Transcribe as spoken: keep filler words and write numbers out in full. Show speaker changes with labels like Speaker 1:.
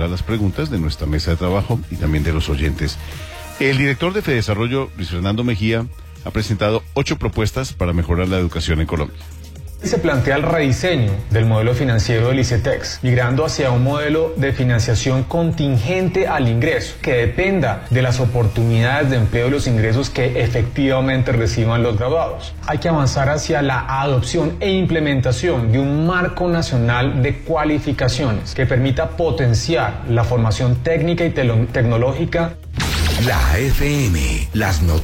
Speaker 1: a las preguntas de nuestra mesa de trabajo y también de los oyentes. El director de Fedesarrollo, Luis Fernando Mejía, ha presentado ocho propuestas para mejorar la educación en Colombia.
Speaker 2: Se plantea el rediseño del modelo financiero del ICETEX, migrando hacia un modelo de financiación contingente al ingreso, que dependa de las oportunidades de empleo y los ingresos que efectivamente reciban los graduados. Hay que avanzar hacia la adopción e implementación de un marco nacional de cualificaciones que permita potenciar la formación técnica y tecnológica.
Speaker 3: La F M, las noticias.